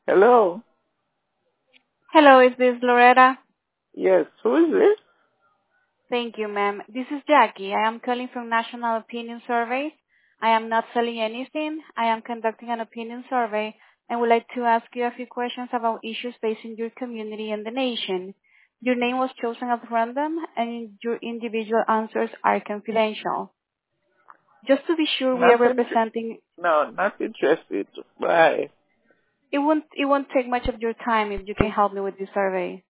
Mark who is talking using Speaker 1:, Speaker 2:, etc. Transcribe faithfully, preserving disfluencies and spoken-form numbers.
Speaker 1: Hello?
Speaker 2: Hello, is this Loretta?
Speaker 1: Yes, who is this?
Speaker 2: Thank you, ma'am. This is Jackie. I am calling from National Opinion Surveys. I am not selling anything. I am conducting an opinion survey and would like to ask you a few questions about issues facing your community and the nation. Your name was chosen at random and your individual answers are confidential. Just to be sure we are
Speaker 1: Not inter-
Speaker 2: representing,
Speaker 1: no, not interested. Bye.
Speaker 2: it won't, it won't take much of your time if you can help me with this survey.